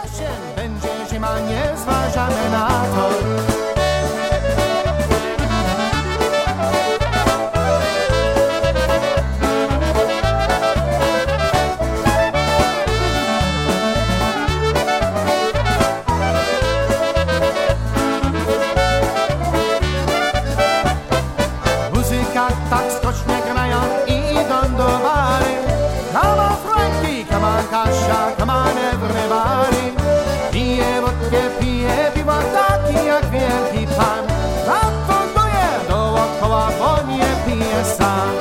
jesień, będzie zima, nie zważamy na to. Muzyka tak skocznie grają i idą do bary. Come on Frankie, come on Kasia, come on everybody. Pije wódkę, pije piwo taki jak wielki pan. Rafunduje dookoła, bo nie pije sam.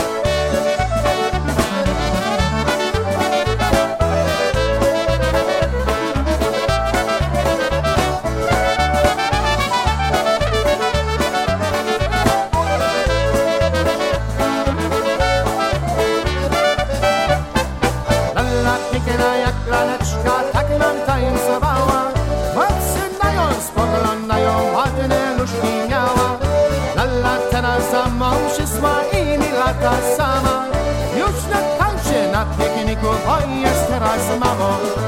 Piękna jak laleczka, tak nam tańcowała. Chłopcy na nią spoglądają, ładne nóżki miała. Lala teraz za mąż szła i mi lata sama. Już na tańczy na pikniku, bo jest teraz mało.